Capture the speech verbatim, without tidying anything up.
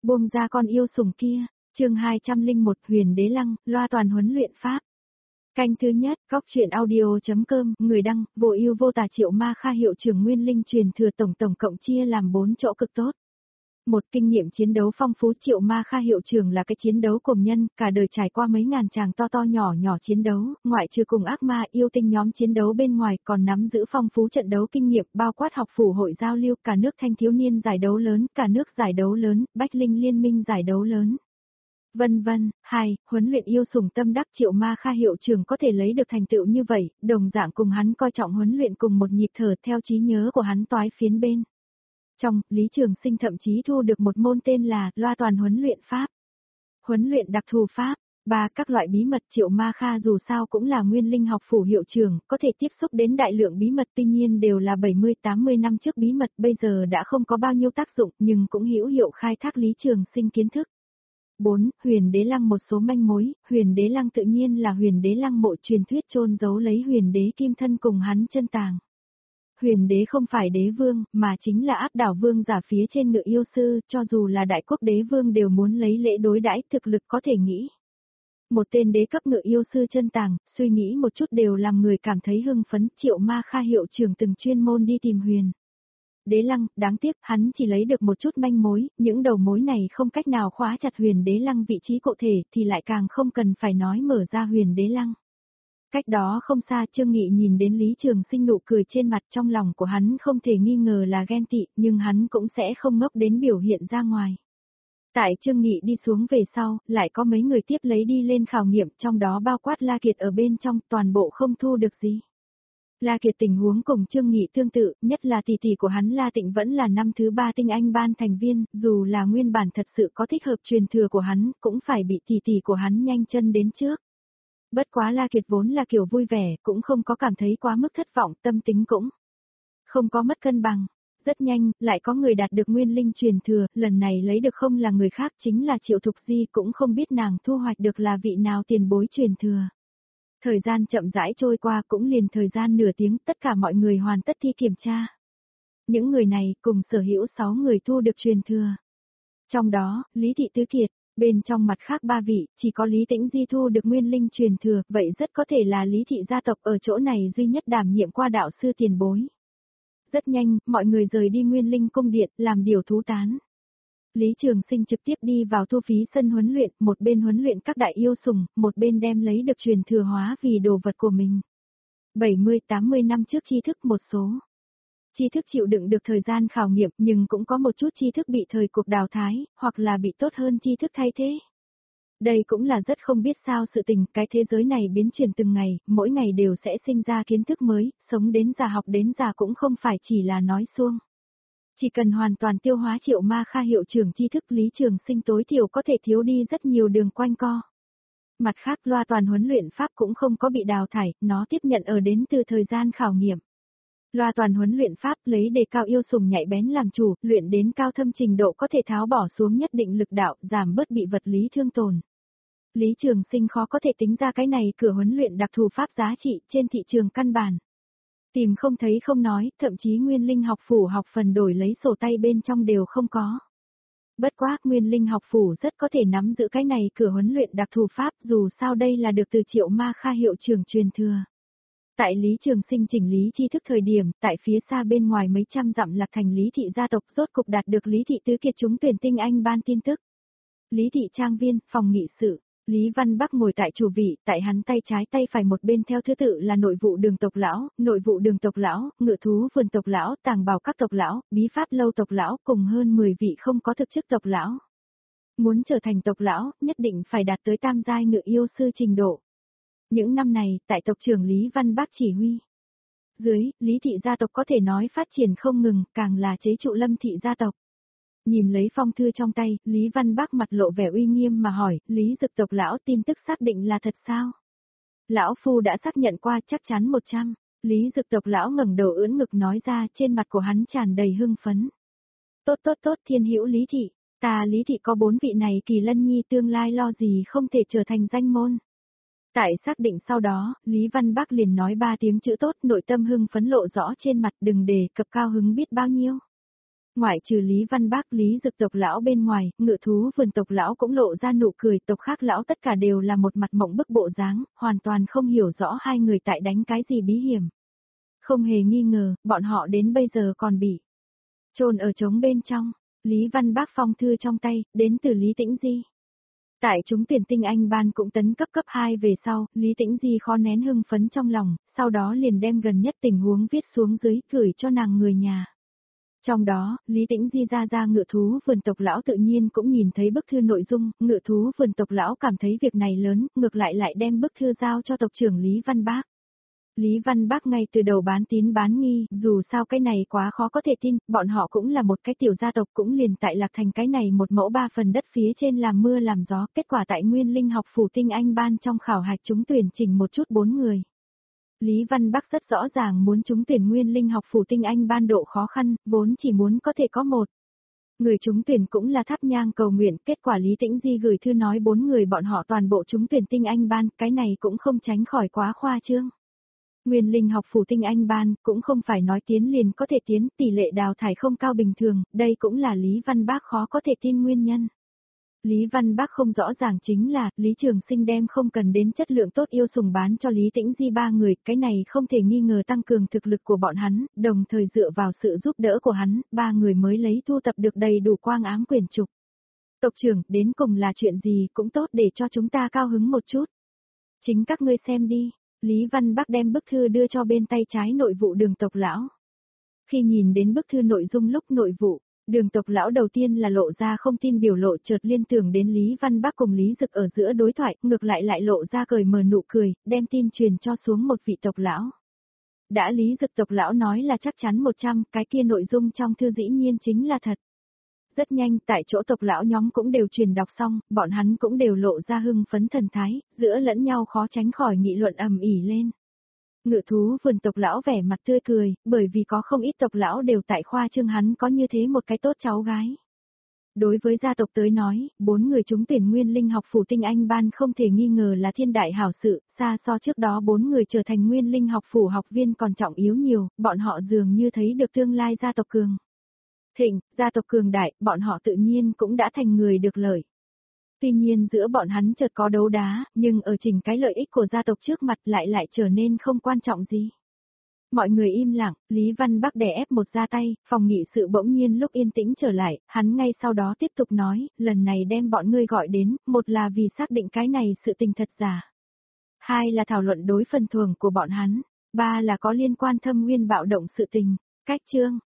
Buông ra con yêu sủng kia, chương hai trăm lẻ một Huyền Đế Lăng, loa toàn huấn luyện pháp. Canh thứ nhất, góc truyện audio.com, người đăng, vô ưu vô tà Triệu Ma Kha hiệu trưởng Nguyên Linh truyền thừa tổng tổng cộng chia làm bốn chỗ cực tốt. Một, kinh nghiệm chiến đấu phong phú. Triệu Ma Kha hiệu trưởng là cái chiến đấu cồm nhân, cả đời trải qua mấy ngàn tràng to to nhỏ nhỏ chiến đấu, ngoại trừ cùng ác ma yêu tinh nhóm chiến đấu bên ngoài còn nắm giữ phong phú trận đấu kinh nghiệm bao quát học phủ hội giao lưu, cả nước thanh thiếu niên giải đấu lớn, cả nước giải đấu lớn, Bách Linh liên minh giải đấu lớn. Vân vân. Hai, huấn luyện yêu sủng tâm đắc. Triệu Ma Kha hiệu trưởng có thể lấy được thành tựu như vậy, đồng dạng cùng hắn coi trọng huấn luyện cùng một nhịp thở theo trí nhớ của hắn toái phiến bên. Trong, Lý Trường Sinh thậm chí thu được một môn tên là loa toàn huấn luyện pháp. Huấn luyện đặc thù pháp. Ba, các loại bí mật. Triệu Ma Kha dù sao cũng là Nguyên Linh học phủ hiệu trưởng, có thể tiếp xúc đến đại lượng bí mật, tuy nhiên đều là bảy mươi tám mươi năm trước bí mật, bây giờ đã không có bao nhiêu tác dụng, nhưng cũng hữu hiệu khai thác Lý Trường Sinh kiến thức. Bốn, Huyền Đế Lăng. Một số manh mối. Huyền Đế Lăng tự nhiên là Huyền Đế Lăng mộ truyền thuyết chôn giấu lấy Huyền Đế kim thân cùng hắn chân tàng. Huyền Đế không phải đế vương, mà chính là áp đảo vương giả phía trên ngự yêu sư, cho dù là đại quốc đế vương đều muốn lấy lễ đối đãi, thực lực có thể nghĩ. Một tên đế cấp ngự yêu sư chân tàng, suy nghĩ một chút đều làm người cảm thấy hưng phấn. Triệu Ma Kha hiệu trưởng từng chuyên môn đi tìm Huyền Đế Lăng, đáng tiếc hắn chỉ lấy được một chút manh mối, những đầu mối này không cách nào khóa chặt Huyền Đế Lăng vị trí cụ thể thì lại càng không cần phải nói mở ra Huyền Đế Lăng. Cách đó không xa, Trương Nghị nhìn đến Lý Trường Sinh nụ cười trên mặt, trong lòng của hắn không thể nghi ngờ là ghen tị, nhưng hắn cũng sẽ không ngốc đến biểu hiện ra ngoài. Tại Trương Nghị đi xuống về sau, lại có mấy người tiếp lấy đi lên khảo nghiệm, trong đó bao quát La Kiệt ở bên trong, toàn bộ không thu được gì. La Kiệt tình huống cùng Trương Nghị tương tự, nhất là tỷ tỷ của hắn La Tịnh vẫn là năm thứ ba tinh anh ban thành viên, dù là nguyên bản thật sự có thích hợp truyền thừa của hắn, cũng phải bị tỷ tỷ của hắn nhanh chân đến trước. Bất quá La Kiệt vốn là kiểu vui vẻ, cũng không có cảm thấy quá mức thất vọng, tâm tính cũng không có mất cân bằng. Rất nhanh, lại có người đạt được Nguyên Linh truyền thừa, lần này lấy được không là người khác chính là Triệu Thục Di, cũng không biết nàng thu hoạch được là vị nào tiền bối truyền thừa. Thời gian chậm rãi trôi qua, cũng liền thời gian nửa tiếng, tất cả mọi người hoàn tất thi kiểm tra. Những người này cùng sở hữu sáu người thu được truyền thừa. Trong đó, Lý Thị Tứ Kiệt, bên trong mặt khác ba vị, chỉ có Lý Tĩnh Di thu được Nguyên Linh truyền thừa, vậy rất có thể là Lý Thị gia tộc ở chỗ này duy nhất đảm nhiệm qua đạo sư tiền bối. Rất nhanh, mọi người rời đi Nguyên Linh cung điện, làm điều thú tán. Lý Trường Sinh trực tiếp đi vào thu phí sân huấn luyện, một bên huấn luyện các đại yêu sủng, một bên đem lấy được truyền thừa hóa vì đồ vật của mình. bảy mươi tám mươi năm trước tri thức, một số tri thức chịu đựng được thời gian khảo nghiệm, nhưng cũng có một chút tri thức bị thời cuộc đào thái, hoặc là bị tốt hơn tri thức thay thế. Đây cũng là rất không biết sao sự tình, cái thế giới này biến chuyển từng ngày, mỗi ngày đều sẽ sinh ra kiến thức mới, sống đến già học đến già cũng không phải chỉ là nói suông. Chỉ cần hoàn toàn tiêu hóa Triệu Ma Kha hiệu trưởng tri thức, Lý Trường Sinh tối thiểu có thể thiếu đi rất nhiều đường quanh co. Mặt khác, loa toàn huấn luyện pháp cũng không có bị đào thải, nó tiếp nhận ở đến từ thời gian khảo nghiệm. Loa toàn huấn luyện pháp lấy đề cao yêu sủng nhạy bén làm chủ, luyện đến cao thâm trình độ có thể tháo bỏ xuống nhất định lực đạo, giảm bớt bị vật lý thương tổn. Lý Trường Sinh khó có thể tính ra cái này cửa huấn luyện đặc thù pháp giá trị trên thị trường căn bản. Tìm không thấy không nói, thậm chí Nguyên Linh học phủ học phần đổi lấy sổ tay bên trong đều không có. Bất quá, Nguyên Linh học phủ rất có thể nắm giữ cái này cửa huấn luyện đặc thù pháp, dù sao đây là được từ Triệu Ma Kha hiệu trưởng truyền thừa. Tại Lý Trường Sinh chỉnh lý tri thức thời điểm, tại phía xa bên ngoài mấy trăm dặm Lạc Thành Lý Thị gia tộc rốt cục đạt được Lý Thị Tứ Kiệt trúng tuyển tinh anh ban tin tức. Lý Thị trang viên, phòng nghị sự. Lý Văn Bắc ngồi tại chủ vị, tại hắn tay trái tay phải một bên theo thứ tự là nội vụ đường tộc lão, nội vụ đường tộc lão, ngự thú vườn tộc lão, tàng bảo các tộc lão, bí pháp lâu tộc lão, cùng hơn mười vị không có thực chức tộc lão. Muốn trở thành tộc lão, nhất định phải đạt tới tam giai ngự yêu sư trình độ. Những năm này, tại tộc trưởng Lý Văn Bắc chỉ huy dưới, Lý Thị gia tộc có thể nói phát triển không ngừng, càng là chế trụ Lâm Thị gia tộc. Nhìn lấy phong thư trong tay, Lý Văn Bắc mặt lộ vẻ uy nghiêm mà hỏi, Lý Dực tộc lão tin tức xác định là thật sao? Lão Phu đã xác nhận qua chắc chắn một trăm. Lý Dực tộc lão ngẩng đầu ưỡn ngực nói ra, trên mặt của hắn tràn đầy hưng phấn. Tốt tốt tốt thiên hữu Lý Thị, ta Lý Thị có bốn vị này kỳ lân nhi tương lai lo gì không thể trở thành danh môn. Tại xác định sau đó, Lý Văn Bắc liền nói ba tiếng chữ tốt, nội tâm hưng phấn lộ rõ trên mặt, đừng để cập cao hứng biết bao nhiêu. Ngoại trừ Lý Văn Bác, Lý Dực tộc lão bên ngoài, Ngự thú vườn tộc lão cũng lộ ra nụ cười, tộc khác lão tất cả đều là một mặt mộng bức bộ dáng, hoàn toàn không hiểu rõ hai người tại đánh cái gì bí hiểm. Không hề nghi ngờ, bọn họ đến bây giờ còn bị chôn ở trống bên trong. Lý Văn Bác phong thư trong tay, đến từ Lý Tĩnh Di. Tại chúng tuyển tinh anh ban cũng tấn cấp cấp hai về sau, Lý Tĩnh Di khó nén hưng phấn trong lòng, sau đó liền đem gần nhất tình huống viết xuống dưới, gửi cho nàng người nhà. Trong đó, Lý Tĩnh Di ra ra Ngự thú vườn tộc lão tự nhiên cũng nhìn thấy bức thư nội dung, Ngự thú vườn tộc lão cảm thấy việc này lớn, ngược lại lại đem bức thư giao cho tộc trưởng Lý Văn Bác. Lý Văn Bác ngay từ đầu bán tín bán nghi, dù sao cái này quá khó có thể tin, bọn họ cũng là một cái tiểu gia tộc cũng liền tại Lạc Thành cái này một mẫu ba phần đất phía trên làm mưa làm gió, kết quả tại Nguyên Linh học phủ tinh anh ban trong khảo hạch chúng tuyển chỉnh một chút bốn người. Lý Văn Bác rất rõ ràng muốn chúng tuyển Nguyên Linh học phủ tinh anh ban độ khó khăn, vốn chỉ muốn có thể có một. Người chúng tuyển cũng là thắp nhang cầu nguyện, kết quả Lý Tĩnh Di gửi thư nói bốn người bọn họ toàn bộ chúng tuyển tinh anh ban, cái này cũng không tránh khỏi quá khoa trương. Nguyên Linh học phủ tinh anh ban, cũng không phải nói tiến liền có thể tiến, tỷ lệ đào thải không cao bình thường, đây cũng là Lý Văn Bác khó có thể tin nguyên nhân. Lý Văn Bác không rõ ràng chính là, Lý Trường Sinh đem không cần đến chất lượng tốt yêu sùng bán cho Lý Tĩnh Di ba người, cái này không thể nghi ngờ tăng cường thực lực của bọn hắn, đồng thời dựa vào sự giúp đỡ của hắn, ba người mới lấy thu tập được đầy đủ quang ám quyển trục. Tộc trưởng, đến cùng là chuyện gì cũng tốt để cho chúng ta cao hứng một chút. Chính các ngươi xem đi. Lý Văn Bác đem bức thư đưa cho bên tay trái nội vụ Đường tộc lão. Khi nhìn đến bức thư nội dung lúc nội vụ, Đường tộc lão đầu tiên là lộ ra không tin biểu lộ, chợt liên tưởng đến Lý Văn Bác cùng Lý Dực ở giữa đối thoại, ngược lại lại lộ ra cười mờ nụ cười, đem tin truyền cho xuống một vị tộc lão. Đã Lý Dực tộc lão nói là chắc chắn một trăm, cái kia nội dung trong thư dĩ nhiên chính là thật. Rất nhanh, tại chỗ tộc lão nhóm cũng đều truyền đọc xong, bọn hắn cũng đều lộ ra hưng phấn thần thái, giữa lẫn nhau khó tránh khỏi nghị luận ầm ĩ lên. Ngự thú vườn tộc lão vẻ mặt tươi cười, bởi vì có không ít tộc lão đều tại khoa trương hắn có như thế một cái tốt cháu gái. Đối với gia tộc tới nói, bốn người chúng tuyển Nguyên Linh học phủ tinh anh ban không thể nghi ngờ là thiên đại hảo sự, xa so trước đó bốn người trở thành Nguyên Linh học phủ học viên còn trọng yếu nhiều, bọn họ dường như thấy được tương lai gia tộc cường thịnh, gia tộc cường đại, bọn họ tự nhiên cũng đã thành người được lợi. Tuy nhiên giữa bọn hắn chợt có đấu đá, nhưng ở trình cái lợi ích của gia tộc trước mặt lại lại trở nên không quan trọng gì. Mọi người im lặng, Lý Văn Bác đè ép một ra tay, phòng nghị sự bỗng nhiên lúc yên tĩnh trở lại, hắn ngay sau đó tiếp tục nói, lần này đem bọn ngươi gọi đến, một là vì xác định cái này sự tình thật giả. Hai là thảo luận đối phần thưởng của bọn hắn, ba là có liên quan Thâm Nguyên bạo động sự tình. Cách chương